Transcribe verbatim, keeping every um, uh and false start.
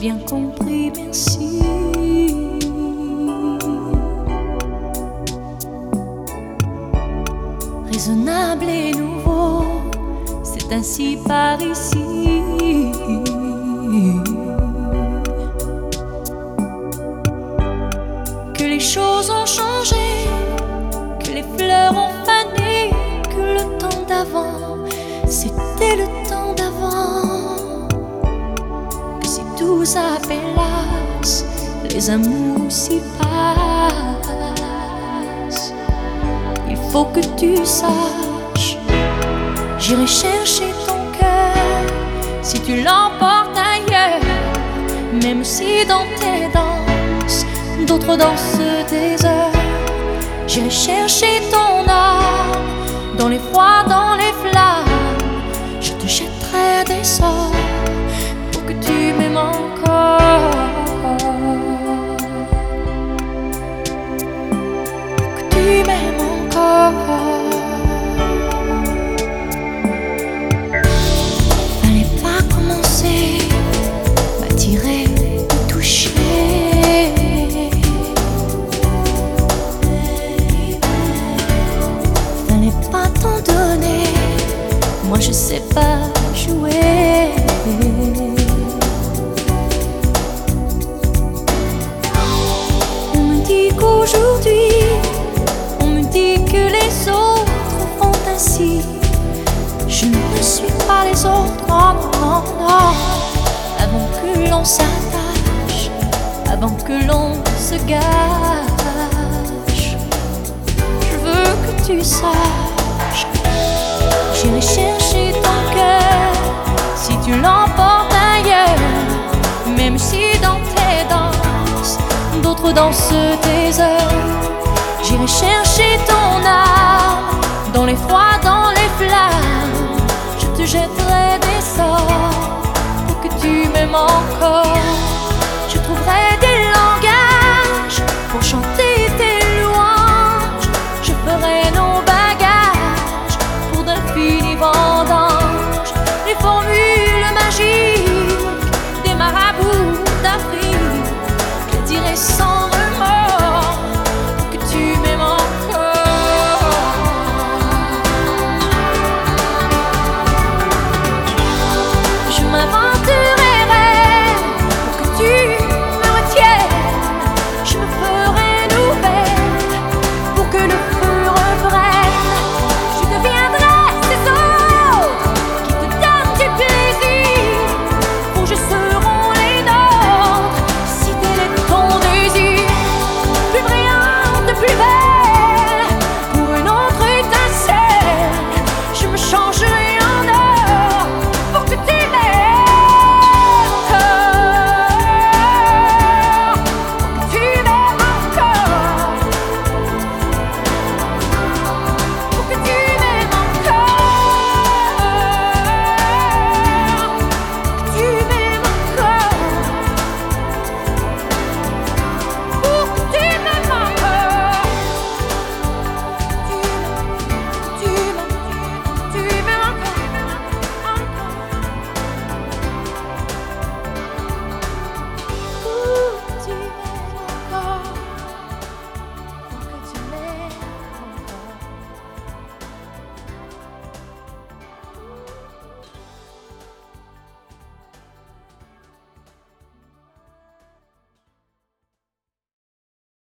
bien compris, merci. Raisonnable et nouveau, c'est ainsi par ici. Que les choses ont changé, que les fleurs ont fané, que le temps d'avant, c'était le temps d'avant. Que si tout s'appelasse, les amours s'y passent. Il faut que tu saches, j'irai chercher ton cœur si tu l'emportes ailleurs. Même si dans tes danses, d'autres dansent des heures. J'irai chercher ton âme dans les froids, dans les flammes. Je te jetterai des sorts pour que tu m'aimes encore. Pour que tu m'aimes encore. Fallait pas commencer, m'attirer, me toucher. Fallait pas t'en donner, moi je sais pas jouer. On me dit qu'aujourd'hui, on me dit que les autres font ainsi. Je ne suis pas les autres, non, non, non. Avant que l'on s'attache, avant que l'on se gâche, je veux que tu saches, j'irai chercher ton cœur si tu l'emportes ailleurs. Même si dans tes danses, d'autres dansent tes heures. J'irai chercher ton âme dans les froids, dans les flammes. Je te jetterai des sorts pour que tu m'aimes encore.